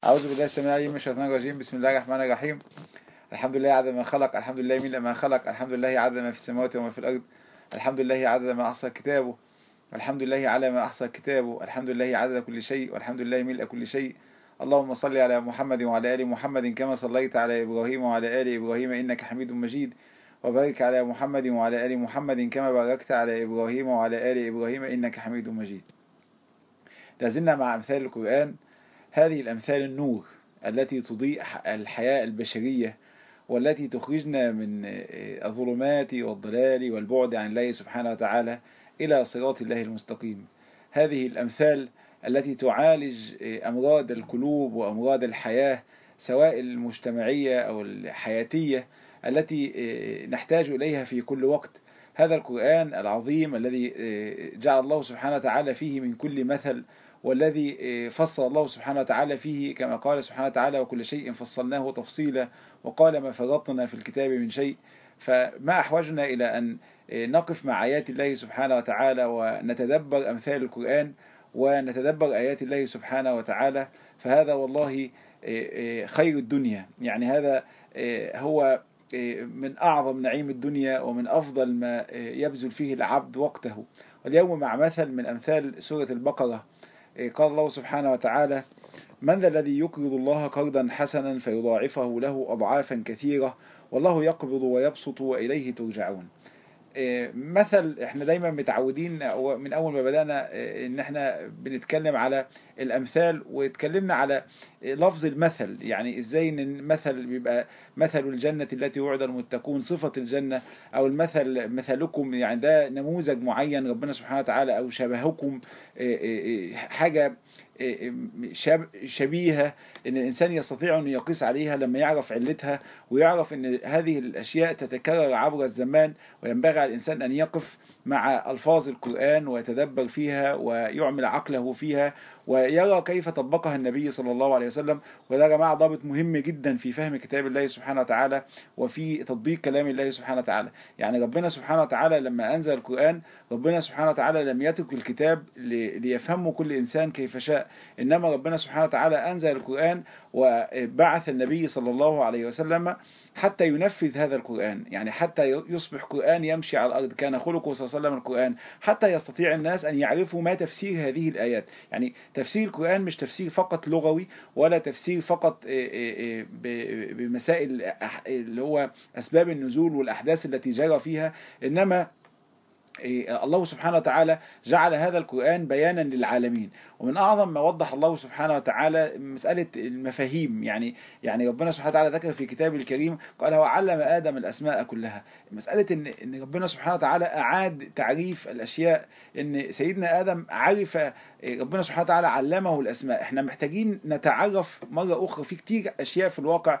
أعوذ بالله السميع العليم من الشيطان الرجيم. بسم الله الرحمن الرحيم. الحمد لله عدد ما خلق، الحمد لله ملء ما خلق، الحمد لله عدد ما في السماوات وما في الأرض، الحمد لله عدد ما أحصى كتابه، الحمد لله على ما أحصى كتابه، الحمد لله عدد كل شيء، والحمد لله ملء كل شيء. اللهم صل على محمد وعلى آل محمد كما صليت على إبراهيم وعلى آل إبراهيم إنك حميد مجيد، وبارك على محمد وعلى آل محمد كما باركت على إبراهيم وعلى آل إبراهيم إنك حميد مجيد. لازلنا مع أمثال القرآن. هذه الأمثال النور التي تضيء الحياة البشرية، والتي تخرجنا من الظلمات والضلال والبعد عن الله سبحانه وتعالى إلى صراط الله المستقيم. هذه الأمثال التي تعالج أمراض القلوب وأمراض الحياة، سواء المجتمعية أو الحياتية، التي نحتاج إليها في كل وقت. هذا القرآن العظيم الذي جعل الله سبحانه وتعالى فيه من كل مثل، والذي فصل الله سبحانه وتعالى فيه كما قال سبحانه وتعالى: وكل شيء فصلناه تفصيلا، وقال: ما فرطنا في الكتاب من شيء. فما أحوجنا إلى أن نقف مع آيات الله سبحانه وتعالى ونتدبر أمثال القرآن ونتدبر آيات الله سبحانه وتعالى. فهذا والله خير الدنيا، يعني هذا هو من أعظم نعيم الدنيا ومن أفضل ما يبذل فيه العبد وقته. واليوم مع مثل من أمثال سورة البقرة. قال الله سبحانه وتعالى: من ذا الذي يقرض الله قرضا حسنا فيضاعفه له أضعافا كثيرة والله يقبض ويبسط وإليه ترجعون. مثل احنا دايما متعودين من اول ما بدأنا ان احنا بنتكلم على الامثال، واتكلمنا على لفظ المثل، يعني ازاي ان المثل بيبقى مثل الجنة التي وعد المتقون، صفة الجنة، او المثل مثلكم، يعني ده نموذج معين ربنا سبحانه وتعالى، او شبهكم، حاجة شبيهة ان الانسان يستطيع ان يقيس عليها لما يعرف علتها، ويعرف ان هذه الاشياء تتكرر عبر الزمان، وينبغي على الإنسان أن يقف مع ألفاظ القرآن ويتدبر فيها ويعمل عقله فيها ويرى كيف طبقها النبي صلى الله عليه وسلم. وده يا جماعة ضابط مهم جدا في فهم كتاب الله سبحانه وتعالى وفي تطبيق كلام الله سبحانه وتعالى. يعني ربنا سبحانه وتعالى لما أنزل القرآن، ربنا سبحانه وتعالى لم يترك الكتاب ليفهمه كل إنسان كيف شاء، إنما ربنا سبحانه وتعالى أنزل القرآن وبعث النبي صلى الله عليه وسلم حتى ينفذ هذا القرآن، يعني حتى يصبح قرآن يمشي على الأرض. كان خلقه صلى الله عليه وسلم القرآن، حتى يستطيع الناس أن يعرفوا ما تفسير هذه الآيات. يعني تفسير القرآن مش تفسير فقط لغوي، ولا تفسير فقط بمسائل اللي هو أسباب النزول والأحداث التي جرى فيها، إنما الله سبحانه وتعالى جعل هذا القرآن بيانا للعالمين. ومن أعظم ما وضح الله سبحانه وتعالى مسألة المفاهيم، يعني ربنا سبحانه وتعالى ذكر في كتابه الكريم قال: هو علم آدم الأسماء كلها. مسألة إن ربنا سبحانه وتعالى أعاد تعريف الأشياء، إن سيدنا آدم عرف، ربنا سبحانه وتعالى علمه الأسماء. احنا محتاجين نتعرف مرة أخرى في كتير أشياء في الواقع.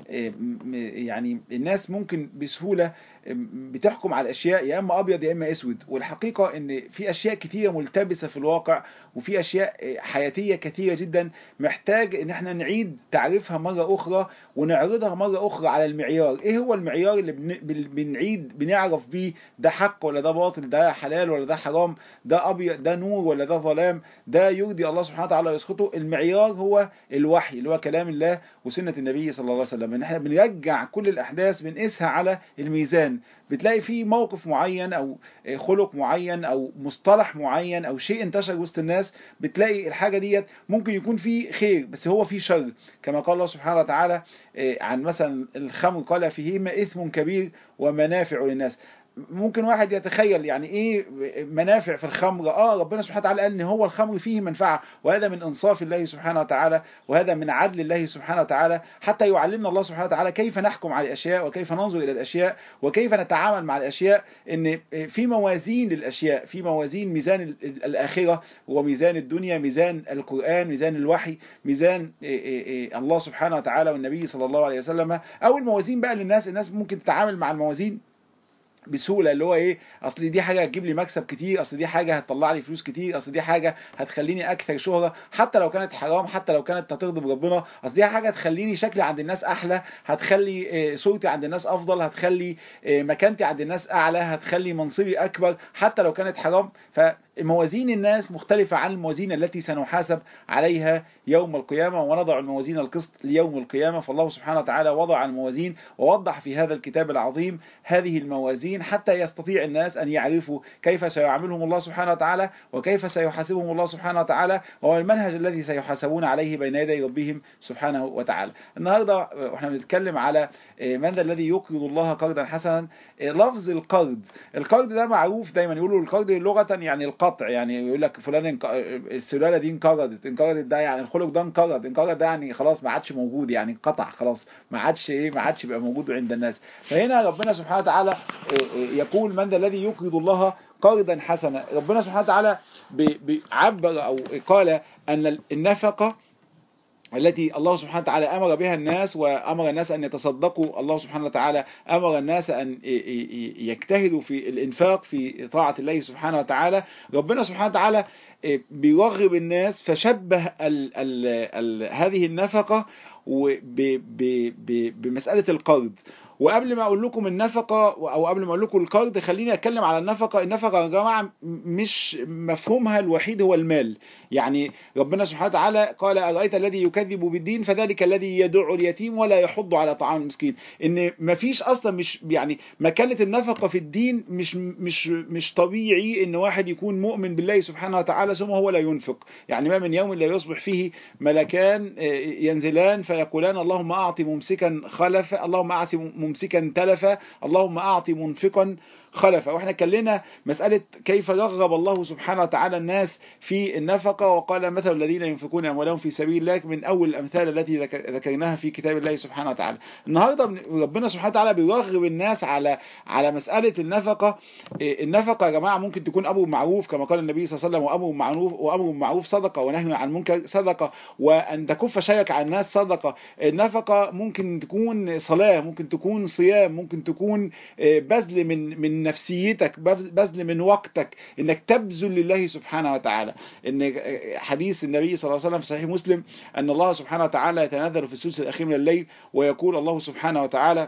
يعني الناس ممكن بسهولة بتحكم على الأشياء يا إما أبيض يا إما أسود، والحقيقة إن في أشياء كتيرة ملتبسة في الواقع، وفي أشياء حياتية كتيرة جدا محتاج إن احنا نعيد تعريفها مرة أخرى ونعرضها مرة أخرى على المعيار. إيه هو المعيار اللي بنعيد بنعرف بيه ده حق ولا ده باطل، ده حلال ولا ده حرام، ده أبيض ده نور ولا ده ظلام، ده يرضي الله سبحانه وتعالى ويسخطه؟ المعيار هو الوحي اللي هو كلام الله وسنة النبي صلى الله عليه وسلم. إن احنا بنرجع كل الأحداث بنقيسها على الميزان. بتلاقي فيه موقف معين او خلق معين او مصطلح معين او شيء انتشر وسط الناس، بتلاقي الحاجة ديت ممكن يكون فيه خير بس هو فيه شر. كما قال الله سبحانه وتعالى عن مثلا الخمر: قال فيهما إثم كبير ومنافع للناس. ممكن واحد يتخيل يعني ايه منافع في الخمر. ربنا سبحانه وتعالى قال ان هو الخمر فيه منفعة، وهذا من انصاف الله سبحانه وتعالى، وهذا من عدل الله سبحانه وتعالى، حتى يعلمنا الله سبحانه وتعالى كيف نحكم على الاشياء وكيف ننظر الى الاشياء وكيف نتعامل مع الاشياء. ان في موازين للاشياء، في موازين: ميزان الاخرة وميزان الدنيا، ميزان القرآن، ميزان الوحي، ميزان الله سبحانه وتعالى والنبي صلى الله عليه وسلم. او الموازين بقى للناس، الناس ممكن تتعامل مع الموازين بسهوله، اللي هو ايه، اصل دي حاجه هتجيب لي مكسب كتير، اصل دي حاجه هتطلع لي فلوس كتير، اصل دي حاجه هتخليني اكثر شهره حتى لو كانت حرام، حتى لو كانت هتغضب ربنا، اصل دي حاجه هتخليني شكلي عند الناس احلى، هتخلي صورتي عند الناس افضل، هتخلي مكانتي عند الناس اعلى، هتخلي منصبي اكبر حتى لو كانت حرام. فموازين الناس مختلفه عن الموازين التي سنحاسب عليها يوم القيامه، ونضع الموازين القسط ليوم القيامه. فالله سبحانه وتعالى وضع الموازين ووضح في هذا الكتاب العظيم هذه الموازين حتى يستطيع الناس أن يعرفوا كيف سيعاملهم الله سبحانه وتعالى، وكيف سيحاسبهم الله سبحانه وتعالى، وهو المنهج الذي سيحاسبون عليه بين يدي ربهم سبحانه وتعالى. النهاردة احنا بنتكلم على من ذا الذي يقرض الله قرضا حسنا. لفظ القرض ده معروف، دايما يقولوا القرض لغة يعني القطع، يعني يقول لك فلان السلالة دي انقرضت ده يعني الخلق ده انقرض ده يعني خلاص ما عادش موجود، يعني انقطع خلاص، ما عادش بقى موجود عند الناس. فهنا ربنا سبحانه وتعالى يقول من ذا الذي يقرض الله قرضا حسنا. ربنا سبحانه وتعالى عبر أو قال أن النفقة التي الله سبحانه وتعالى أمر بها الناس، وأمر الناس أن يتصدقوا، الله سبحانه وتعالى أمر الناس أن يجتهدوا في الإنفاق في طاعة الله سبحانه وتعالى. ربنا سبحانه وتعالى بيرغب الناس، فشبه هذه النفقة بمسألة القرض. وقبل ما اقول لكم النفقه او قبل ما اقول لكم القرض، خليني اتكلم على النفقه. النفقه يا جماعه مش مفهومها الوحيد هو المال. يعني ربنا سبحانه وتعالى قال ارايت الذي يكذب بالدين فذلك الذي يدع اليتيم ولا يحض على طعام المسكين. ان مفيش اصلا، مش يعني مكانه النفقه في الدين مش طبيعي ان واحد يكون مؤمن بالله سبحانه وتعالى ثم هو لا ينفق. يعني ما من يوم لا يصبح فيه ملكان ينزلان فيقولان اللهم اعطي ممسكا خلفا، اللهم اعطي ممسكا تلفا، اللهم اعطي منفقا خلفا. واحنا اتكلمنا مسألة كيف رغب الله سبحانه وتعالى الناس في النفقة، وقال مثل الذين ينفقون أموالهم في سبيل الله من أول الأمثال التي ذكرناها في كتاب الله سبحانه وتعالى. النهاردة ربنا سبحانه وتعالى بيرغب الناس على مسألة النفقة. النفقة يا جماعة ممكن تكون أمر معروف كما قال النبي صلى الله عليه وسلم، وأمر معروف صدقة، ونهي عن المنكر صدقة، وأن تكف شيك عن الناس صدقة. النفقة ممكن تكون صلاة، ممكن تكون صيام، ممكن تكون بذل من نفسيتك، بذل من وقتك، انك تبذل لله سبحانه وتعالى. ان حديث النبي صلى الله عليه وسلم في صحيح مسلم ان الله سبحانه وتعالى يتنزل في الثلث الاخير من الليل ويقول الله سبحانه وتعالى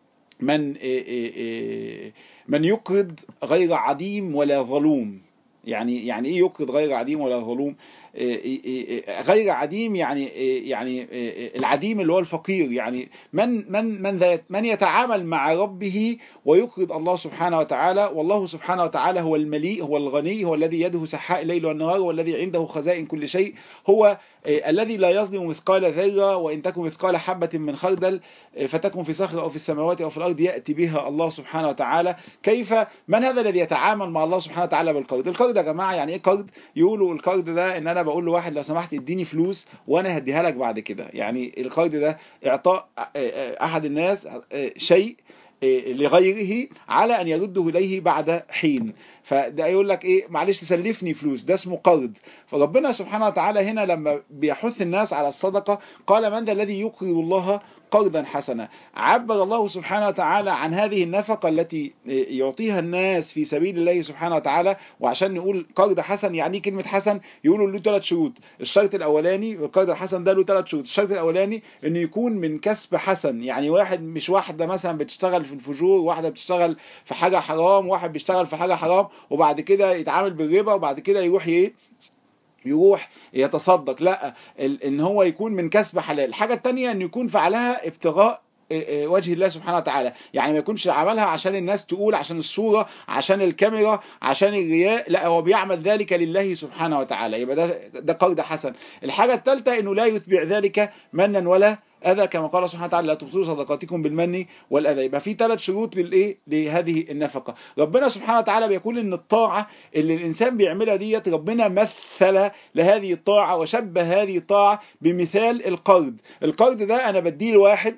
من يقرض غير عديم ولا ظلوم. يعني ايه يقرض غير عديم ولا ظلوم؟ غير عديم يعني العديم اللي هو الفقير، يعني من يتعامل مع ربه ويقرض الله سبحانه وتعالى. والله سبحانه وتعالى هو المليء، هو الغني، هو الذي يده سحاء الليل والنهار، والذي عنده خزائن كل شيء، هو الذي لا يظلم مثقال ذرة، وإن تكن مثقال حبة من خردل فتكن في صخرة أو في السماوات أو في الأرض يأتي بها الله سبحانه وتعالى. من هذا الذي يتعامل مع الله سبحانه وتعالى بالقرض؟ القرض يا جماعة يعني ايه قرض؟ يقولوا القرض ده ان انا بقول له واحد لو سمحت اديني فلوس وانا هديها لك بعد كده. يعني القرض ده اعطاء احد الناس شيء لغيره على ان يرده اليه بعد حين. فده يقول لك ايه، معلش سلفني فلوس، ده اسمه قرض. فربنا سبحانه وتعالى هنا لما بيحث الناس على الصدقة قال من ذا الذي يقرض الله قرضا حسنا. عبر الله سبحانه وتعالى عن هذه النفقة التي يعطيها الناس في سبيل الله سبحانه وتعالى. وعشان نقول قرض حسن، يعني كلمة حسن يقولوا له 3 شروط. الشرط الاولاني القرض الحسن ده له 3 شروط. الشرط الاولاني انه يكون من كسب حسن، يعني واحد مش واحدة مثلا بتشتغل في الفجور، واحدة بتشتغل في حاجة حرام، واحد بيشتغل في حاجة حرام وبعد كده يتعامل بالربا وبعد كده يروح يتصدق. لا، ان هو يكون من كسب حلال. الحاجة التانية ان يكون فعلها ابتغاء وجه الله سبحانه وتعالى، يعني ما يكونش عملها عشان الناس تقول، عشان الصورة، عشان الكاميرا، عشان الرياء، لا هو بيعمل ذلك لله سبحانه وتعالى، يبقى ده قرض حسن. الحاجة الثالثة انه لا يتبع ذلك منا ولا أذى كما قال سبحانه وتعالى لا تبطلوا صدقاتكم بالمن والأذى. يبقى في 3 شروط لهذه النفقة. ربنا سبحانه وتعالى بيقول ان الطاعة اللي الإنسان بيعملها ديت ربنا مثل لهذه الطاعة وشبه هذه الطاعة بمثال القرض. القرض ده أنا بديه لواحد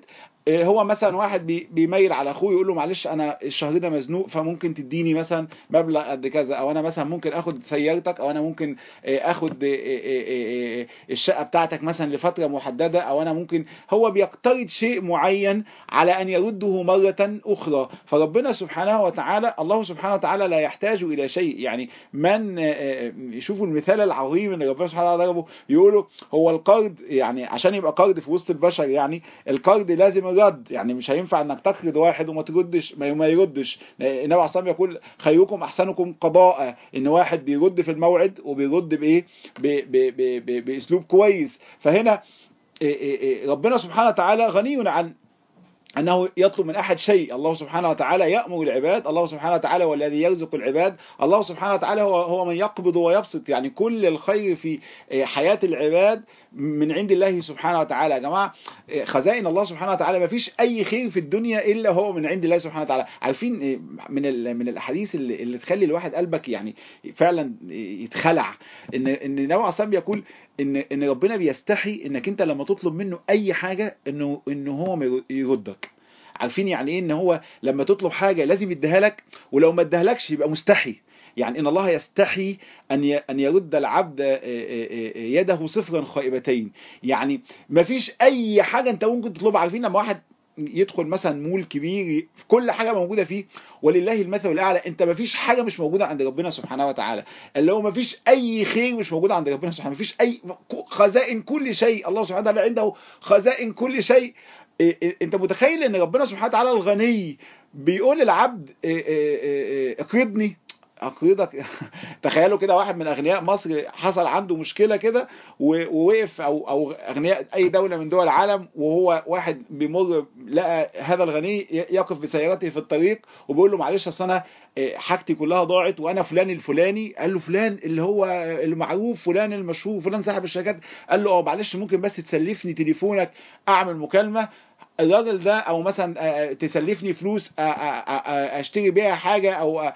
هو مثلا واحد بيميل على اخوه يقول له معلش انا الشهر ده مزنوق فممكن تديني مثلا مبلغ قد كذا، او انا مثلا ممكن اخد سيارتك، او انا ممكن اخد الشقة بتاعتك مثلا لفترة محددة، او انا ممكن، هو بيقترض شيء معين على ان يرده مرة اخرى. فربنا سبحانه وتعالى، الله سبحانه وتعالى لا يحتاج الى شيء. يعني من يشوفوا المثال العظيم ان ربنا سبحانه وتعالى ضربه، يقولوا هو القرض يعني عشان يبقى قرض في وسط البشر، يعني القرض لازم الرد، يعني مش هينفع انك تقرض واحد وما تردش، ما يردش. النبي عليه الصلاه والسلام يقول خيركم احسنكم قضاء، ان واحد بيرد في الموعد وبيرد بايه، باسلوب كويس. فهنا ربنا سبحانه وتعالى غني عن أنه يطلب من أحد شيء. الله سبحانه وتعالى يأمر العباد، الله سبحانه وتعالى هو الذي يرزق العباد، الله سبحانه وتعالى هو من يقبض ويبسط. يعني كل الخير في حياة العباد من عند الله سبحانه وتعالى. يا جماعة خزائن الله سبحانه وتعالى ما فيش أي خير في الدنيا إلا هو من عند الله سبحانه وتعالى. عارفين من الأحاديث اللي تخلي الواحد قلبك يعني فعلا يتخلع، إن النبي عليه الصلاة والسلام يقول ان ربنا بيستحي انك انت لما تطلب منه اي حاجة انه هو ما يردك. عارفين يعني ايه ان هو لما تطلب حاجة لازم يديها لك، ولو ما ادهلكش يبقى مستحي. يعني ان الله يستحي ان يرد العبد يده صفرا خائبتين. يعني ما فيش اي حاجة انت ممكن تطلبها. عارفين لما واحد يدخل مثلا مول كبير كل حاجة موجودة فيه، ولله المثل الأعلى، انت ما فيش حاجة مش موجودة عند ربنا سبحانه وتعالى. اللي هو ما فيش اي خير مش موجود عند ربنا سبحانه، ما فيش اي خزائن كل شيء. الله سبحانه وتعالى عنده خزائن كل شيء. انت متخيل ان ربنا سبحانه وتعالى الغني بيقول للعبد اقرضني اقرضك. تخيلوا كده واحد من اغنياء مصر حصل عنده مشكلة كده ووقف، او اغنياء اي دولة من دول العالم، وهو واحد بيمر لقى هذا الغني يقف بسيارته في الطريق وبيقول له معلش اصل انا حاجتي كلها ضاعت وانا فلان الفلاني. قال له فلان اللي هو المعروف، فلان المشهور، فلان صاحب الشركات. قال له معلش ممكن بس تسلفني تليفونك اعمل مكالمة. الراجل ده، او مثلا تسلفني فلوس اشتري بيها حاجة، او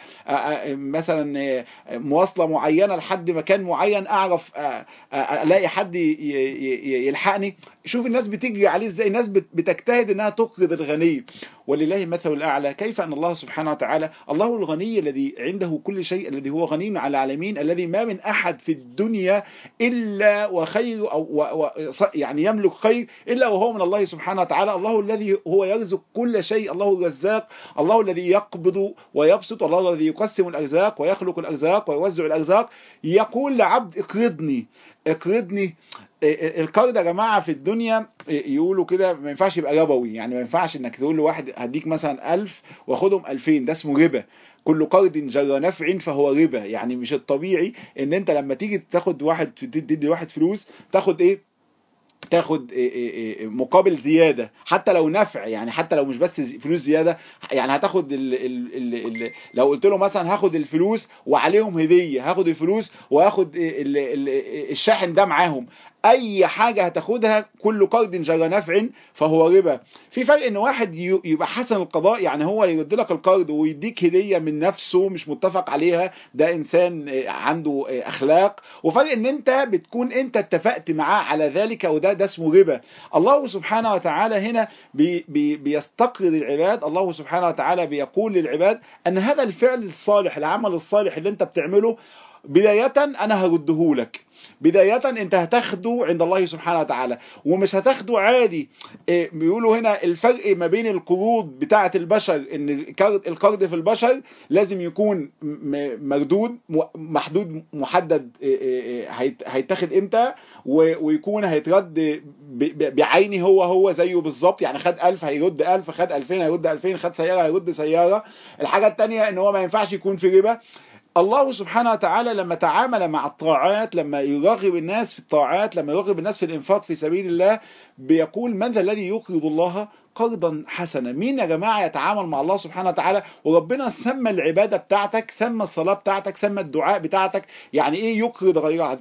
مثلا مواصلة معينة لحد مكان معين اعرف الاقي حد يلحقني. شوف الناس بتجري عليه ازاي، الناس بتجتهد انها تقرض الغني. ولله المثل الاعلى. كيف ان الله سبحانه وتعالى الله الغني الذي عنده كل شيء، الذي هو غني على العالمين، الذي ما من احد في الدنيا الا وخير او يعني يملك خير الا وهو من الله سبحانه وتعالى. الله الذي هو يرزق كل شيء، الله الرزاق، الله الذي يقبض ويبسط، الله الذي يقسم الارزاق ويخلق الارزاق ويوزع الارزاق. يقول لعبد اقرضني اقرضني. القرض يا جماعة في الدنيا يقولوا كده ما ينفعش يبقى ربوي. يعني ما ينفعش انك تقول لواحد هديك مثلا 1000 واخدهم 2000، ده اسمه ربا. كل قرض جر نفع فهو ربا. يعني مش الطبيعي ان انت لما تيجي تاخد واحد تدي واحد فلوس تاخد ايه، تاخد مقابل زيادة حتى لو نفع. يعني حتى لو مش بس فلوس زيادة، يعني هتاخد لو قلت له مثلا هاخد الفلوس وعليهم هدية، هاخد الفلوس وهاخد الشاحن ده معاهم، اي حاجة هتاخدها كل قرض جر نفع فهو ربا. في فرق ان واحد يبقى حسن القضاء، يعني هو يرد لك القرض ويديك هدية من نفسه مش متفق عليها، ده انسان عنده اخلاق. وفرق ان انت بتكون انت اتفقت معاه على ذلك، وده اسمه ربا. الله سبحانه وتعالى هنا بيستقرض العباد. الله سبحانه وتعالى بيقول للعباد ان هذا الفعل الصالح، العمل الصالح اللي انت بتعمله، بداية انا هرده لك. بداية انت هتاخده عند الله سبحانه وتعالى، ومش هتاخده عادي. بيقولوا هنا الفرق ما بين القروض بتاعة البشر، ان القرض في البشر لازم يكون مردود محدود محدد، هيتاخد امتى، ويكون هيترد بعينه هو زيه بالظبط. يعني خد 1000 هيرد 1000، خد 2000 هيرد 2000، خد سيارة هيرد سيارة. الحاجة التانية ان هو ما ينفعش يكون في ربا. الله سبحانه وتعالى لما تعامل مع الطاعات، لما يرغب الناس في الطاعات، لما يرغب الناس في الانفاق في سبيل الله، بيقول من ذا الذي يقرض الله قرضا حسنا. مين يا جماعة يتعامل مع الله سبحانه وتعالى؟ وربنا سمى العبادة بتاعتك، سمى الصلاة بتاعتك، سمى الدعاء بتاعتك. يعني ايه يقرض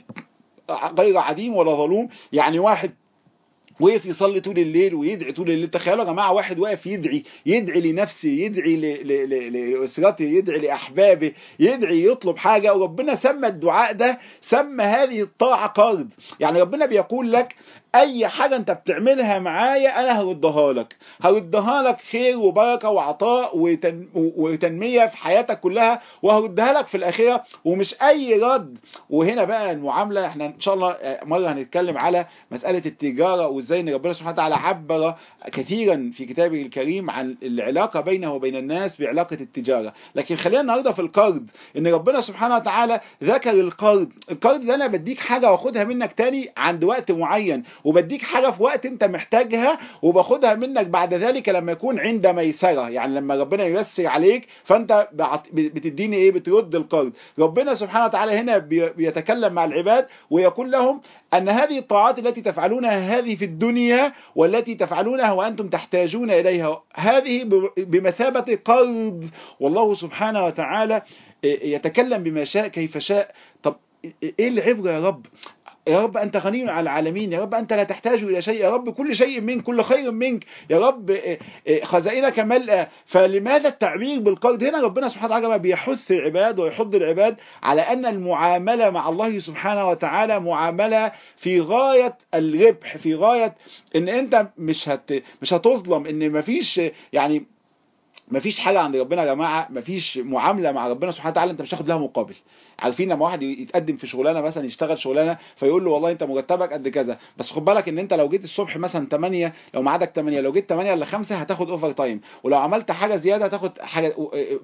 غير عديم ولا ظلوم؟ يعني واحد وقف يصلي طول الليل ويدعي طول الليل. تخيلوا يا جماعه واحد واقف يدعي لنفسه، يدعي لاسرته، يدعي لاحبابه، يدعي يطلب حاجه، وربنا سمى الدعاء ده، سمى هذه الطاعه قرض. يعني ربنا بيقول لك اي حاجة انت بتعملها معايا انا هردها لك خير وبركة وعطاء وتنمية في حياتك كلها، وهردها لك في الاخرة. ومش اي رد. وهنا بقى المعاملة، احنا ان شاء الله مرة هنتكلم على مسألة التجارة، وازاي ان ربنا سبحانه وتعالى عبر كثيرا في كتابه الكريم عن العلاقة بينه وبين الناس بعلاقة التجارة. لكن خلينا النهاردة في القرض، ان ربنا سبحانه وتعالى ذكر القرض ده انا بديك حاجة واخدها منك تاني عند وقت معين، وبديك حاجة في وقت انت محتاجها، وباخدها منك بعد ذلك لما يكون عند ميسرة. يعني لما ربنا ييسر عليك فانت بتديني ايه؟ بترد القرض. ربنا سبحانه وتعالى هنا بيتكلم مع العباد ويقول لهم ان هذه الطاعات التي تفعلونها هذه في الدنيا، والتي تفعلونها وانتم تحتاجون اليها، هذه بمثابة قرض. والله سبحانه وتعالى يتكلم بما شاء كيف شاء. طب ايه العبرة يا رب؟ يا رب أنت غني على العالمين، يا رب أنت لا تحتاج إلى شيء، يا رب كل شيء منك، كل خير منك، يا رب خزائنك ملأ. فلماذا التعبير بالقرض هنا؟ ربنا سبحانه وتعالى بيحث العباد ويحض العباد على أن المعاملة مع الله سبحانه وتعالى معاملة في غاية الربح، في غاية إن أنت مش هتظلم، إن مفيش يعني مفيش حاجة عند ربنا يا جماعة، مفيش معاملة مع ربنا سبحانه وتعالى انت مش هتاخد لها مقابل. عارفين لما واحد يتقدم في شغلانه مثلا، يشتغل شغلانه فيقول له والله انت مرتبك قد كذا، بس خد بالك ان انت لو جيت الصبح مثلا 8، لو ميعادك 8، لو جيت 8 ل 5 هتاخد اوفر تايم، ولو عملت حاجه زياده هتاخد حاجه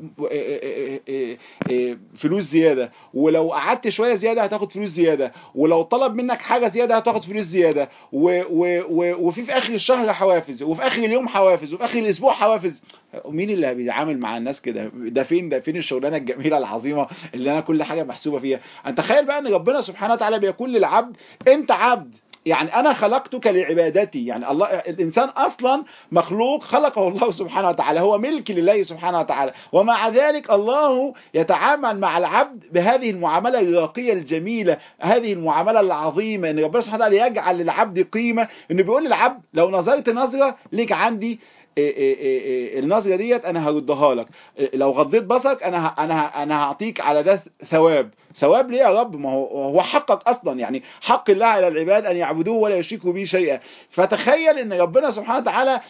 فلوس زياده، ولو قعدت شويه زياده هتاخد فلوس زياده، ولو طلب منك حاجه زياده هتاخد فلوس زياده، وفي اخر الشهر حوافز، وفي اخر اليوم حوافز، وفي اخر الاسبوع حوافز. مين اللي بيتعامل مع الناس كده؟ ده فين الشغلانه الجميله العظيمه اللي انا كل حاجه محسوبه فيها؟ انت تخيل بقى ان ربنا سبحانه وتعالى بيقول للعبد انت عبد، يعني انا خلقتك لعبادتي. يعني الله، الانسان اصلا مخلوق خلقه الله سبحانه وتعالى، هو ملك لله سبحانه وتعالى، ومع ذلك الله يتعامل مع العبد بهذه المعامله الراقيه الجميله، هذه المعامله العظيمه، ان ربنا سبحانه وتعالى يجعل للعبد قيمه، انه بيقول للعبد لو نظرت نظره ليك عندي النظرة ديت انا هردها لك، لو غضيت بصرك انا هعطيك على ده ثواب ليه يا رب؟ ما هو حقك اصلا، يعني حق الله على العباد ان يعبدوه ولا يشركوا به شيئا. فتخيل ان ربنا سبحانه وتعالى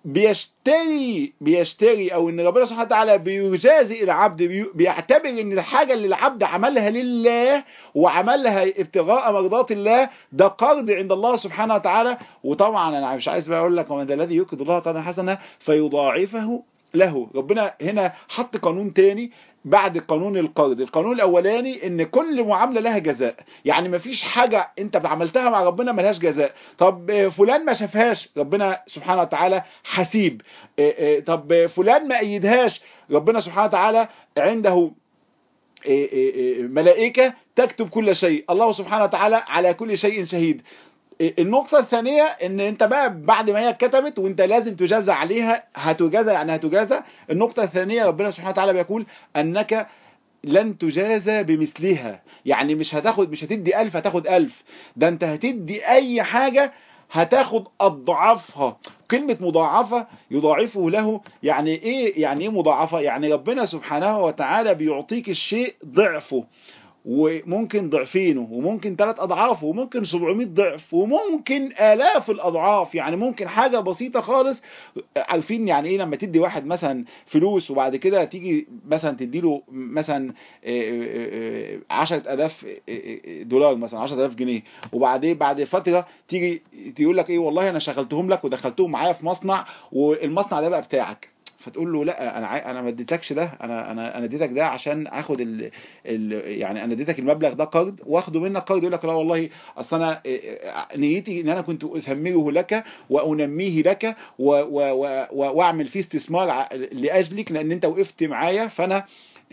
بيشتري او ان ربنا سبحانه وتعالى بيجازي العبد، بيعتبر ان الحاجة اللي العبد عملها لله وعملها ابتغاء مرضات الله ده قرض عند الله سبحانه وتعالى. وطبعا انا مش عايز بقى اقول لك ومن الذي يقرض الله قرضا حسنا فيضاعفه له. ربنا هنا حط قانون تاني بعد قانون القرض. القانون الاولاني ان كل معامله لها جزاء، يعني مفيش حاجه انت عملتها مع ربنا ملهاش جزاء. طب فلان ما شافهاش، ربنا سبحانه وتعالى حسيب. طب فلان ما ايدهاش، ربنا سبحانه وتعالى عنده ملائكه تكتب كل شيء، الله سبحانه وتعالى على كل شيء شهيد. النقطة الثانية ان انت بقى بعد ما هي اتكتبت وانت لازم تجازى عليها، هتجازى يعني هتجازى. النقطة الثانية ربنا سبحانه وتعالى بيقول انك لن تجازى بمثلها، يعني مش هتدي 1000 هتاخد 1000، ده انت هتدي اي حاجة هتاخد اضعافها. كلمة مضاعفة يضاعفه له، يعني ايه مضاعفة؟ يعني ربنا سبحانه وتعالى بيعطيك الشيء ضعفه، وممكن ضعفينه، وممكن 3 أضعافه، وممكن 700 ضعف، وممكن آلاف الأضعاف. يعني ممكن حاجة بسيطة خالص. عارفين يعني ايه لما تدي واحد مثلا فلوس وبعد كده تيجي مثلا تديله مثلا 10,000 دولار، مثلا 10,000 جنيه، وبعدين بعد فترة تيجي تقول لك ايه والله انا شغلتهم لك ودخلتهم معايا في مصنع، والمصنع ده بقى بتاعك. فتقول له لا انا ما اديتكش ده، انا اديتك ده عشان اخد يعني انا اديتك المبلغ ده قرض واخده منك قرض. يقول لك لا والله اصل انا نيتي ان انا كنت اثمره لك وانميه لك واعمل فيه استثمار لاجلك، لان انت وقفت معايا، فانا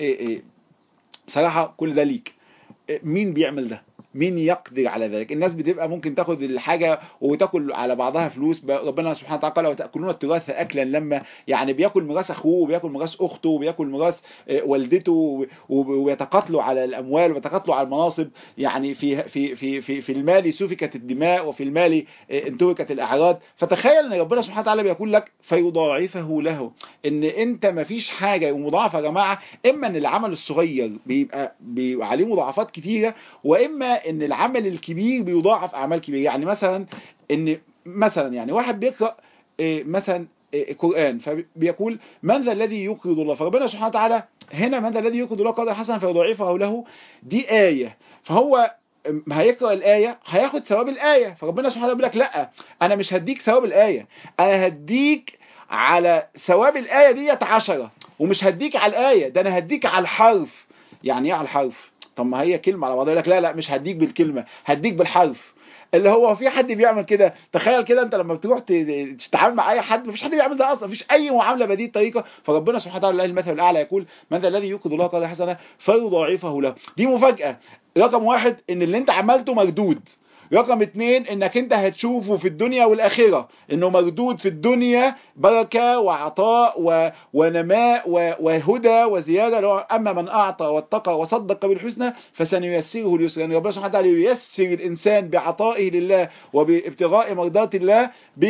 صراحة كل ده ليك. مين بيعمل ده؟ مين يقدر على ذلك؟ الناس بتبقى ممكن تاخد الحاجة وتاكل على بعضها فلوس. ربنا سبحانه وتعالى قال وتأكلون التراث أكلا لما، يعني بياكل ميراث أخوه وبياكل ميراث أخته وبياكل ميراث والدته، ويتقاتلوا على الأموال ويتقاتلوا على المناصب. يعني في المال سفكت الدماء وفي المال انتهكت الأعراض. فتخيل أن ربنا سبحانه وتعالى بيقول لك فيضاعفه له، إن أنت مفيش حاجة مضاعفة يا جماعة. إما أن العمل الصغير بيبقى عليه مضاعفات كتيرة، وإما ان العمل الكبير بيضاعف اعمال كبيرة. يعني مثلا ان مثلا يعني واحد بيقرأ مثلا القرآن فبيقول من ذا الذي يقرض الله، فربنا سبحانه وتعالى هنا من ذا الذي يقرض الله قرضا حسنا فيضاعفه له، دي آية، فهو هيقرأ الآية هياخد ثواب الآية، فربنا سبحانه وتعالى بيقول لك لا أنا مش هديك ثواب الآية، أنا هديك على ثواب الآية ديت 10، ومش هديك على الآية ده أنا هديك على الحرف. يعني ايه على الحرف؟ طب ما هي كلمة على بعضها، يقول لك لا لا مش هديك بالكلمة هديك بالحرف. اللي هو في حد بيعمل كده؟ تخيل كده انت لما بتروح تتعامل مع اي حد، مفيش حد بيعمل ده اصلا، مفيش اي معامله بهذه الطريقه. فربنا سبحانه وتعالى المثل الاعلى يقول من ذا الذي يقرض الله قرضا حسنا فيضاعفه له. دي مفاجاه. رقم واحد ان اللي انت عملته مردود. رقم 2 انك انت هتشوفه في الدنيا والاخره انه مردود في الدنيا بركه وعطاء ونماء وهدى وزياده. اما من اعطى واتقى وصدق بالحسنى فسنيسره لليسرى. يعني ربنا سبحانه وتعالى ييسر الانسان بعطائه لله وبابتغاء مرضات الله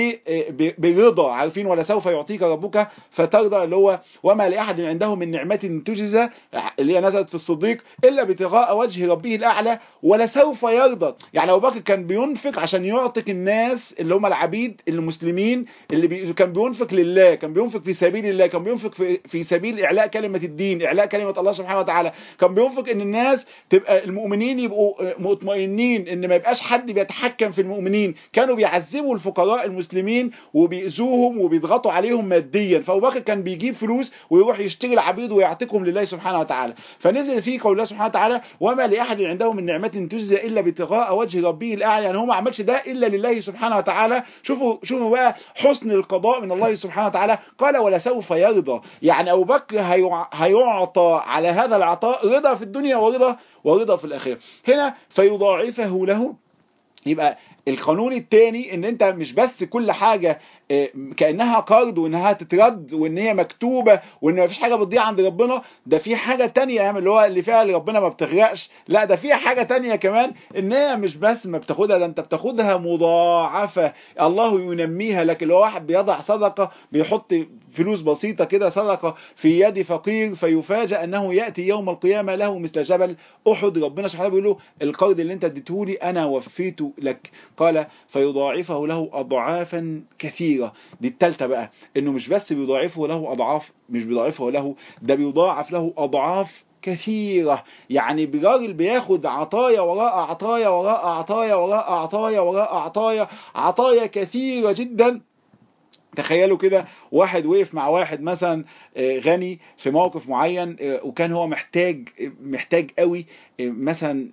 برضا. عارفين ولسوف يعطيك ربك فترضى، اللي هو وما لاحد عنده من نعمه تجزى، اللي هي نزلت في الصديق، الا ابتغاء وجه ربه الاعلى ولسوف يرضى. يعني ابو بكر كان بينفق عشان يعطيك الناس اللي هم العبيد المسلمين، اللي كان بينفق لله، كان بينفق في سبيل الله، كان بينفق في سبيل اعلاء كلمة الدين، اعلاء كلمة الله سبحانه وتعالى، كان بينفق ان الناس تبقى المؤمنين يبقوا مطمئنين، ان ما يبقاش حد بيتحكم في المؤمنين. كانوا بيعذبوا الفقراء المسلمين وبيأذوهم وبيضغطوا عليهم ماديا، فابو بكر كان بيجيب فلوس ويروح يشتري العبيد ويعتقهم لله سبحانه وتعالى. فنزل فيه قول الله سبحانه وتعالى وما لاحد عنده من نعمة تجزى الا ابتغاء وجه ربه الاعلى. يعني هو ما عملش ده الا لله سبحانه وتعالى. شوفوا بقى حسن القضاء من الله سبحانه وتعالى. قال ولسوف يرضى. يعني ابو بكر هيعطى على هذا العطاء رضا في الدنيا ورضا في الاخره. هنا فيضاعفه له. يبقى القانون الثاني ان انت مش بس كل حاجة كأنها قرض وانها تترد وان هي مكتوبة وان مفيش حاجة بتضيع عند ربنا، ده في حاجة تانية يعني اللي هو اللي فيها اللي ربنا ما بتغرقش، لا ده فيها حاجة تانية كمان، ان هي مش بس ما بتاخدها، ده انت بتاخدها مضاعفة، الله ينميها لك. اللي هو واحد بيضع صدقة، بيحط فلوس بسيطة كده صدقة في يد فقير، فيفاجأ انه يأتي يوم القيامة له مثل جبل احد. ربنا سبحانه بيقول له القرض اللي انت اديتهولي انا وفيته لك. قال فيضاعفه له اضعافا كثيرة. دي التالتة بقى، انه مش بس بيضاعفه له اضعاف، مش بيضاعفه له، ده بيضاعف له اضعاف كثيرة. يعني براجل بياخد عطايا وراء عطايا وراء عطايا وراء عطايا وراء عطايا، عطايا كثيرة جدا. تخيلوا كده واحد وقف مع واحد مثلا غني في موقف معين، وكان هو محتاج قوي مثلا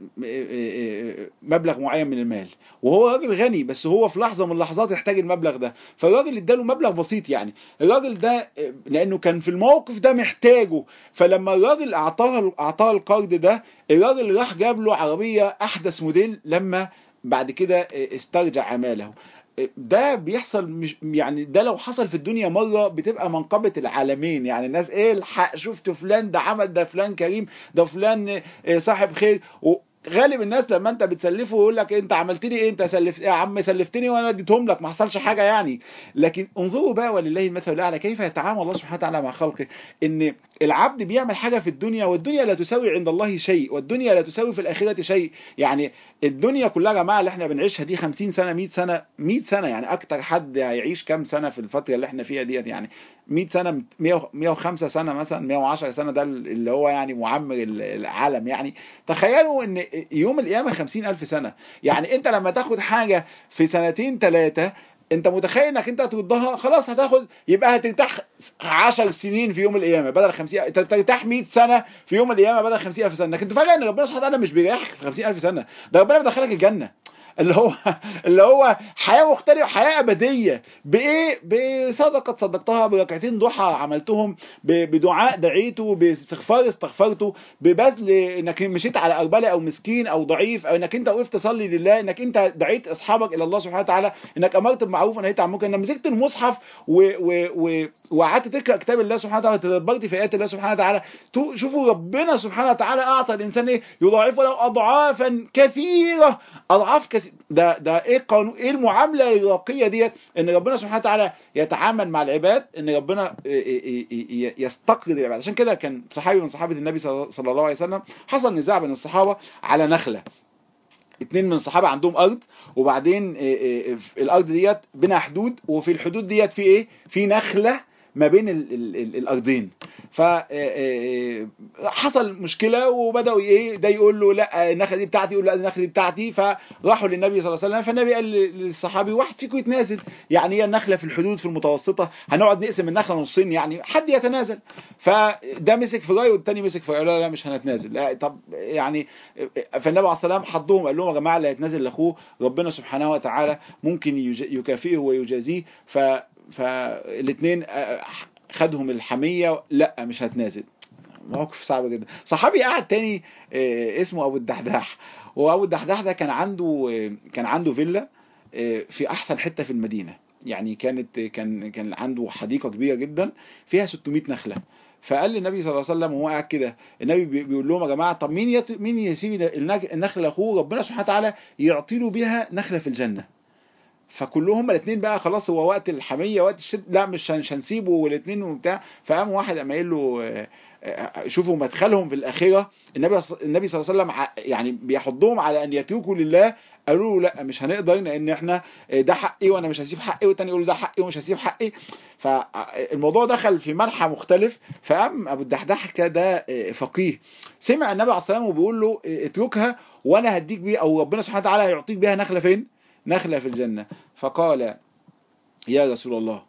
مبلغ معين من المال، وهو راجل غني بس هو في لحظة من اللحظات يحتاج المبلغ ده، فالراجل اداله مبلغ بسيط. يعني الراجل ده لانه كان في الموقف ده محتاجه، فلما الراجل اعطاه القرض ده، الراجل راح جاب له عربية احدث موديل لما بعد كده استرجع ماله. ده بيحصل، مش يعني ده لو حصل في الدنيا مرة بتبقى منقبة العالمين. يعني الناس ايه الحق شفت فلان ده عمل، ده فلان كريم، ده فلان صاحب خير. غالب الناس لما انت بتسلفه يقول لك انت عملت لي ايه، انت سلفت يا عم، سلفتني وانا اديتهم لك، ما حصلش حاجه يعني. لكن انظروا بقى ولله المثل الاعلى كيف يتعامل الله سبحانه وتعالى مع خلقه. ان العبد بيعمل حاجه في الدنيا، والدنيا لا تساوي عند الله شيء، والدنيا لا تساوي في الاخره شيء. يعني الدنيا كلها يا جماعه اللي احنا بنعيشها دي 50 سنه 100 سنه 100 سنه، يعني اكتر حد هيعيش كام سنه في الفتره اللي احنا فيها ديت؟ يعني 100 سنه 105 سنه مثلا 110 سنه، ده اللي هو يعني معمر العالم. يعني تخيلوا ان يوم القيامة 50,000 سنة. يعني انت لما تاخد حاجة في سنتين 3، انت متخيل انك انت هتردها خلاص، هتاخد يبقى هترتاح 10 سنين في يوم القيامة بدل 50، ترتاح 100 سنة في يوم القيامة بدل 50,000 سنة. لكن تفاجئ ان ربنا سبحانه وتعالى مش بيريحك في 50,000 سنة، ده ربنا بيدخلك الجنة، اللي هو حياة مختلفة، حياة أبدية. بإيه؟ بصدقة صدقتها، بركعتين ضحى عملتهم، بدعاء دعيته، باستغفار استغفرته، ببذل انك مشيت على أربلة أو مسكين أو ضعيف، أو انك انت وقفت تصلي لله، انك انت دعيت أصحابك إلى الله سبحانه وتعالى، انك أمرت بالمعروف ونهيت عن المنكر، انك مسكت المصحف وقعدت تقرأ كتاب الله سبحانه وتعالى وتدبرت في آيات الله سبحانه وتعالى. شوفوا ربنا سبحانه وتعالى أعطى الإنسان إيه؟ يضاعف له أضعافا كثيرة، أضعاف كثيرة. ده ايه قانون، ايه المعامله الراقيه ديت؟ ان ربنا سبحانه وتعالى يتعامل مع العباد، ان ربنا يستقرض العباد. عشان كده كان صحابي من صحابه النبي صلى الله عليه وسلم حصل نزاع بين الصحابه على نخله، اتنين من الصحابة عندهم ارض، وبعدين الارض ديت بينها حدود، وفي الحدود ديت في ايه، في نخلة ما بين الارضين. فحصل مشكلة وبدأوا ايه، ده يقول له لا النخلة دي بتاعتي، يقول له لا النخلة دي بتاعتي. فراحوا للنبي صلى الله عليه وسلم، فالنبي قال للصحابي واحد فيكم يتنازل، يعني هي النخلة في الحدود في المتوسطة، هنقعد نقسم النخلة نصين، يعني حد يتنازل. فده مسك في رأيه والتاني مسك في رأيه، لا لا مش هنتنازل. لا طب يعني، فالنبي عليه الصلاة والسلام حضهم، قال لهم يا جماعة اللي هيتنازل لاخوه ربنا سبحانه وتعالى ممكن يكافئه ويجازيه. فالاثنين خدهم الحمية، لا مش هتنازل. موقف صعب جدا. صحابي قاعد تاني اسمه ابو الدحداح، وابو الدحداح ده كان عنده فيلا في احسن حتة في المدينة، يعني كان عنده حديقة كبيرة جدا فيها 600 نخلة. فقال للنبي صلى الله عليه وسلم وهو قاعد كده، النبي بيقول لهم يا جماعه طب مين يسيب النخله لاخوه ربنا سبحانه وتعالى يعطي له بيها نخله في الجنه. فكلهم الاثنين بقى خلاص، هو وقت الحميه وقت الشد، لا مش هنسيبه والاثنين وبتاع. فقام واحد قام قايل له شوفوا مدخلهم في الاخره، النبي صلى الله عليه وسلم يعني بيحضهم على ان يتركوا لله. قالوا له لا مش هنقدر، لان احنا ده حقي وانا مش هسيب حقي، والتاني يقول ده حقي ومش هسيب حقي. فالموضوع دخل في منحى مختلف. فقام ابو الدحداح كده فقيه سمع النبي عليه الصلاه والسلام وبيقول له اتركها وانا هديك بيها، او ربنا سبحانه وتعالى هيعطيك بيها نخله فين؟ نخله في الجنه. فقال يا رسول الله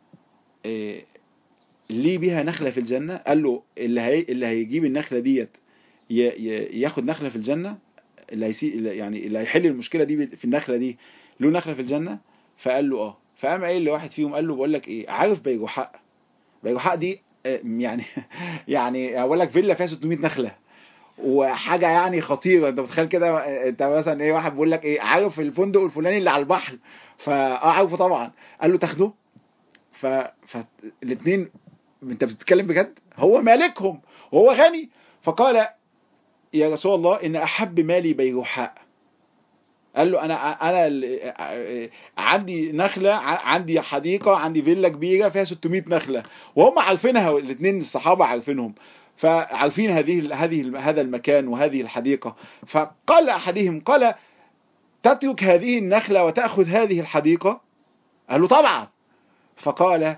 ليه بيها نخلة في الجنة؟ قال له اللي هيجيب النخلة ديت ياخد نخلة في الجنة، يعني اللي هيحل المشكلة دي في النخلة دي له نخلة في الجنة. فقال له اه. فقام قايل لواحد فيهم قال له بقول لك ايه، عارف بيروحاء؟ بيروحاء دي يعني يعني اقول لك فيلا فيها 600 نخلة وحاجة يعني خطيرة. انت متخيل كده؟ انت مثلا ايه، واحد بيقول لك ايه، عارف الفندق الفلاني اللي على البحر؟ عارفه طبعا. قال له تاخده؟ فالاثنين، انت بتتكلم بجد؟ هو مالكهم وهو غني. فقال يا رسول الله ان احب مالي بيروحاء. قال له انا عندي نخله، عندي حديقه، عندي فيلا كبيره فيها 600 نخله، وهم عارفينها الاثنين الصحابه عارفينهم، فعارفين هذا المكان وهذه الحديقه. فقال احدهم قال تترك هذه النخله وتاخذ هذه الحديقه؟ قال له طبعا. فقال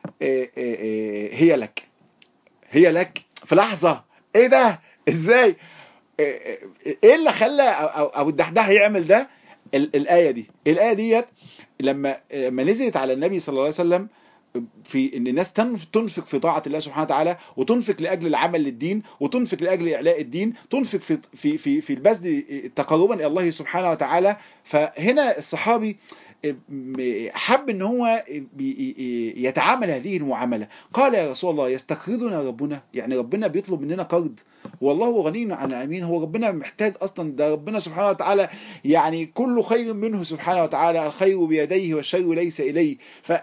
هي لك، هي لك. في لحظة ايه ده، ازاي، ايه اللي خلى ابو الدحداح يعمل ده؟ الآية ديت لما نزلت على النبي صلى الله عليه وسلم في ان الناس تنفق في طاعة الله سبحانه وتعالى، وتنفق لاجل العمل للدين، وتنفق لاجل اعلاء الدين، تنفق في البذل تقربا الى الله سبحانه وتعالى. فهنا الصحابي حب ان هو يتعامل هذه المعاملة. قال يا رسول الله يستقرضنا ربنا؟ يعني ربنا بيطلب مننا قرض؟ والله غني عن العالمين. هو ربنا محتاج اصلا؟ ده ربنا سبحانه وتعالى يعني كل خير منه سبحانه وتعالى، الخير بيديه والشر ليس اليه.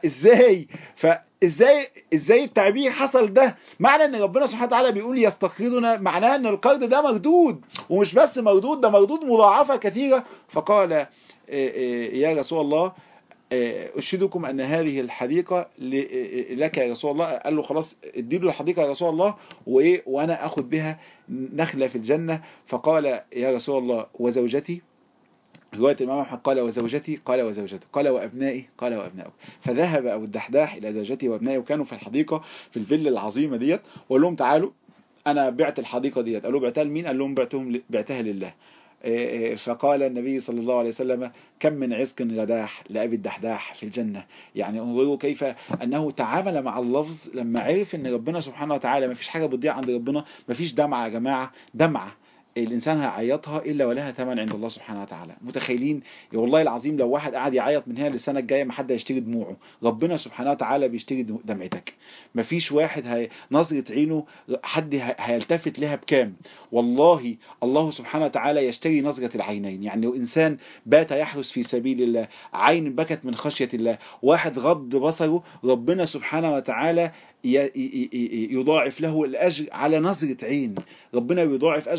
فازاي التعبير حصل ده؟ معنى ان ربنا سبحانه وتعالى بيقول يستقرضنا، معناه ان القرض ده مردود، ومش بس مردود، ده مردود مضاعفة كثيرة. فقال يا رسول الله أشهدكم أن هذه الحديقة لك يا رسول الله. قال له خلاص اديله الحديقة يا رسول الله، وأنا أخذ بها نخلة في الجنة. فقال يا رسول الله وزوجتي؟ رواية الإمام أحمد قال وزوجتي، قال وزوجته، قال وأبنائي، قال وأبنائك. فذهب أبو الدحداح إلى زوجته وأبنائه، وكانوا في الحديقة في الفيلا العظيمة ديت، وقال لهم تعالوا أنا بعت الحديقة ديت. قالوا بعتها لمين؟ قال لهم بعتها لله. فقال النبي صلى الله عليه وسلم كم من عسق رداح لأبي الدحداح في الجنة. يعني انظروا كيف أنه تعامل مع اللفظ لما عرف أن ربنا سبحانه وتعالى ما فيش حاجة بتضيع عند ربنا. ما فيش دمعة يا جماعة، دمعة الإنسان هيعيطها إلا ولها ثمن عند الله سبحانه وتعالى. متخيلين؟ والله العظيم لو واحد قاعد يعيط من هنا للسنة الجاية ما حد هيشتري دموعه، ربنا سبحانه وتعالى بيشتري دمعتك. ما فيش واحد نظرة عينه حد هيلتفت لها بكام. والله الله سبحانه وتعالى يشتري نظرة العينين. يعني لو إنسان بات يحرس في سبيل الله، عين بكت من خشية الله، واحد غض بصره، ربنا سبحانه يضاعف له الأجر على نظرة عين، ربنا بيضاعف أجر على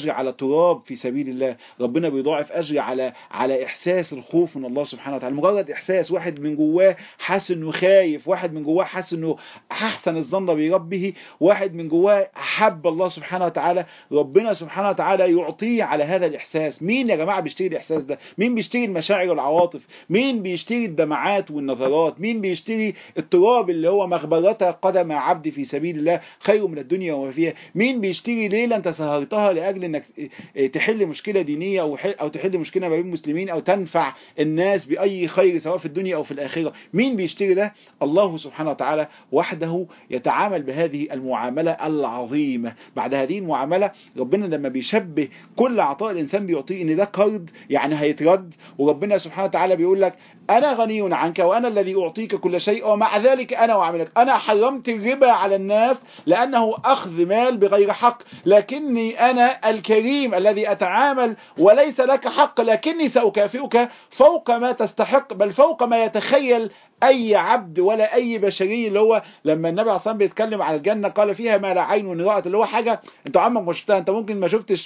تراب في سبيل الله، ربنا بيضاعف أجر على إحساس الخوف من الله سبحانه وتعالى. مجرد إحساس واحد من جواه حاسس إنه خايف، واحد من جواه حاسس إنه أحسن الظن بربه، واحد من جواه حب الله سبحانه وتعالى، ربنا سبحانه وتعالى يعطيه على هذا الإحساس. مين يا جماعة بيشتري الإحساس ده؟ مين بيشتري المشاعر والعواطف؟ مين بيشتري الدمعات والنظرات؟ مين بيشتري التراب اللي هو مغبرة قدم عبد في سبيل الله خير من الدنيا وما فيها؟ مين بيشتري ليلة انت سهرتها لأجل انك تحل مشكلة دينية او تحل مشكلة ما بين المسلمين او تنفع الناس بأي خير سواء في الدنيا او في الآخرة؟ مين بيشتري ده؟ الله سبحانه وتعالى وحده يتعامل بهذه المعاملة العظيمة. بعد هذه المعاملة ربنا لما بيشبه كل عطاء الإنسان بيعطيه ان ده قرض يعني هيترد، وربنا سبحانه وتعالى بيقول لك أنا غني عنك وأنا الذي أعطيك كل شيء ومع ذلك أنا أعاملك. أنا حرمت الربا على الناس لأنه أخذ مال بغير حق، لكني أنا الكريم الذي أتعامل وليس لك حق، لكني سأكافئك فوق ما تستحق، بل فوق ما يتخيل أي عبد ولا أي بشري. اللي هو لما النبي عليه الصلاة والسلام بيتكلم على الجنة قال فيها ما لا عين رأت، اللي هو حاجة أنت عمرك ما شفتها. أنت ممكن ما شفتش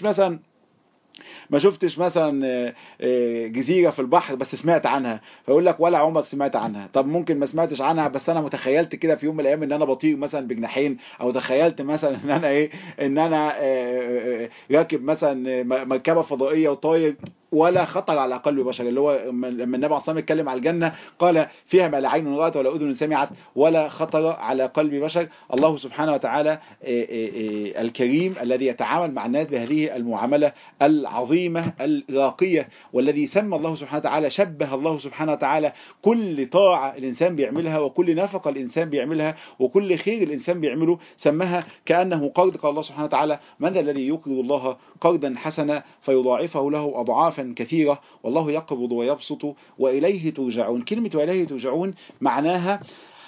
مثلا جزيرة في البحر بس سمعت عنها، فيقول لك ولا عمرك سمعت عنها. طب ممكن ما سمعتش عنها بس انا متخيلت كده في يوم من الايام ان انا بطير مثلا بجناحين، او تخيلت مثلا ان انا راكب مثلا مركبة فضائية وطاير، ولا خطر على قلب بشر. اللي هو لما النبي عليه الصلاة والسلام اتكلم على الجنة قال فيها ما لا عين رأت ولا أذن سمعت ولا خطر على قلب بشر. الله سبحانه وتعالى الكريم الذي يتعامل مع الناس بهذه المعاملة العظيمة الراقية، والذي سمى الله سبحانه وتعالى، شبه الله سبحانه وتعالى كل طاعة الإنسان بيعملها وكل نفقة الإنسان بيعملها وكل خير الإنسان بيعمله سماها كأنه قرض. قال الله سبحانه وتعالى من ذا الذي يقرض الله قرضا حسنا فيضاعفه له أضعافا كثيرة والله يقبض ويبسط وإليه ترجعون. كلمة وإليه ترجعون معناها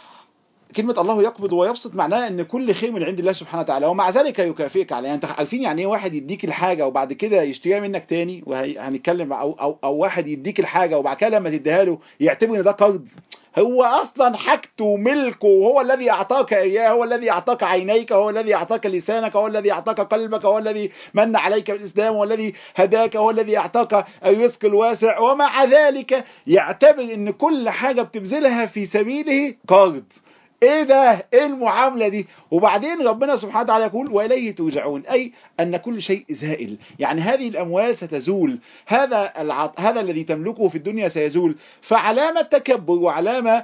كلمة الله يقبض ويبسط معناها ان كل خير من عند الله سبحانه وتعالى ومع ذلك يكافئك عليه. انت عارفين يعني ايه واحد يديك الحاجة وبعد كده يشتريها منك تاني؟ وهنتكلم او واحد يديك الحاجة وبعد كده لما تديها له يعتبر ان ده قرض. هو اصلا حاجته وملكه، وهو الذي اعطاك اياه، هو الذي اعطاك عينيك، هو الذي اعطاك لسانك، هو الذي اعطاك قلبك، هو الذي من عليك بالاسلام، هو الذي هداك، هو الذي اعطاك الرزق الواسع، ومع ذلك يعتبر ان كل حاجة بتبذلها في سبيله قرض. ايه ده؟ ايه المعاملة دي؟ وبعدين ربنا سبحانه وتعالى يقول وإليه ترجعون، اي ان كل شيء زائل، يعني هذه الاموال ستزول، هذا الذي تملكه في الدنيا سيزول. فعلامة تكبر وعلامة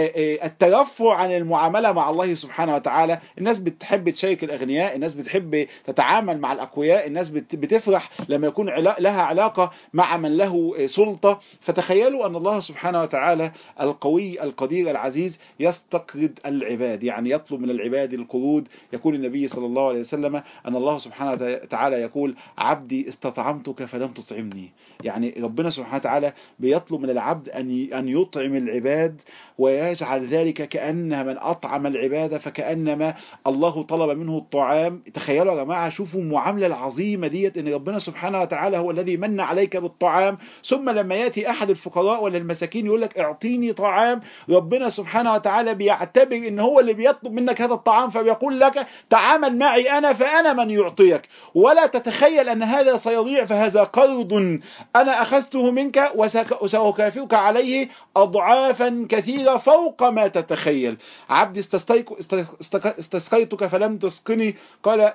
الترفع عن المعاملة مع الله سبحانه وتعالى. الناس بتحب تشارك الأغنياء، الناس بتحب تتعامل مع الأقوياء، الناس بتفرح لما يكون لها علاقة مع من له سلطة. فتخيلوا أن الله سبحانه وتعالى القوي القدير العزيز يستقرض العباد، يعني يطلب من العباد القروض. يقول النبي صلى الله عليه وسلم أن الله سبحانه وتعالى يقول عبدي استطعمتك فلم تطعمني. يعني ربنا سبحانه وتعالى بيطلب من العبد أن يطعم العباد ويجعل ذلك كأنها من أطعم العبادة فكأنما الله طلب منه الطعام. تخيلوا يا جماعة، شوفوا المعاملة العظيمة ديت، ان ربنا سبحانه وتعالى هو الذي من عليك بالطعام، ثم لما يأتي أحد الفقراء ولا المساكين يقول لك اعطيني طعام، ربنا سبحانه وتعالى بيعتبر ان هو اللي بيطلب منك هذا الطعام، فبيقول لك تعامل معي أنا فأنا من يعطيك، ولا تتخيل أن هذا سيضيع، فهذا قرض أنا أخذته منك وسأكافئك عليه أضعافا كثيرة فوق ما تتخيل. عبدي استسقيتك فلم تسقني. قال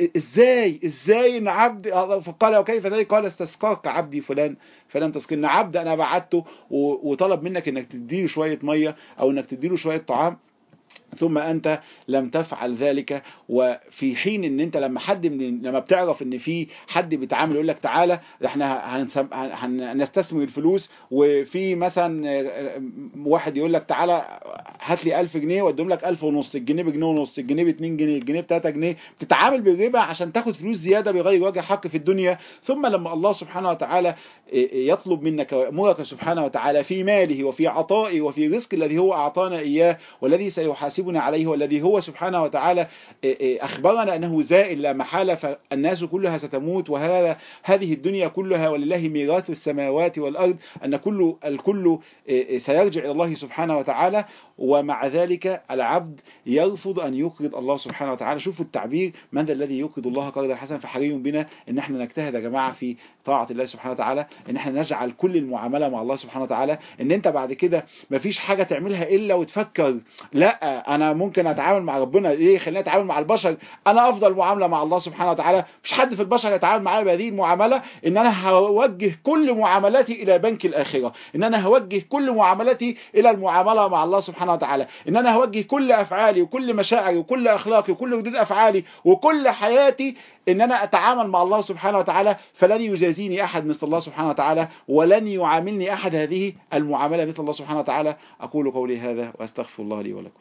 ازاي ان عبد، فقال وكيف ذلك؟ قال استسقاك عبدي فلان فلم تسقني. عبد انا بعته وطلب منك انك تديله شوية مية او انك تديله شوية طعام ثم أنت لم تفعل ذلك. وفي حين ان انت لما بتعرف ان في حد بيتعامل يقول لك تعالى احنا هنستثمر الفلوس، وفي مثلا واحد يقول لك تعالى هات لي 1000 جنيه وادهم لك 1000 ونص، الجنيه بجنيه ونص، الجنيه ب2 جنيه، الجنيه ب3 جنيه، بتتعامل بالربا عشان تاخد فلوس زيادة بغير وجه حق في الدنيا. ثم لما الله سبحانه وتعالى يطلب منك ويأمرك سبحانه وتعالى في ماله وفي عطائه وفي رزق الذي هو أعطانا إياه والذي سيحاسب يحاسبنا عليه، والذي هو سبحانه وتعالى أخبرنا أنه زائل لا محالة، فالناس كلها ستموت، هذه الدنيا كلها ولله ميراث السماوات والأرض، أن الكل سيرجع إلى الله سبحانه وتعالى. ومع ذلك العبد يرفض أن يقرض الله سبحانه وتعالى. شوفوا التعبير، من ذا الذي يقرض الله قرضا حسنا. فحري بنا ان احنا نجتهد يا جماعة في طاعة الله سبحانه وتعالى، ان احنا نجعل كل المعاملة مع الله سبحانه وتعالى، ان انت بعد كده مفيش حاجة تعملها الا وتفكر لا انا ممكن اتعامل مع ربنا ليه، خليني اتعامل مع البشر، انا افضل معاملة مع الله سبحانه وتعالى، مفيش حد في البشر يتعامل معايا بهذه المعاملة، ان انا هوجه كل معاملاتي الى بنك الاخرة، ان انا هوجه كل معاملاتي الى المعاملة مع الله سبحانه وتعالى، ان انا هوجه كل افعالي وكل مشاعري وكل اخلاقي وكل ردود افعالي وكل حياتي ان انا اتعامل مع الله سبحانه وتعالى. فلن يجازيني احد مثل الله سبحانه وتعالى، ولن يعاملني احد هذه المعاملة مثل الله سبحانه وتعالى. اقول قولي هذا واستغفر الله لي ولكم.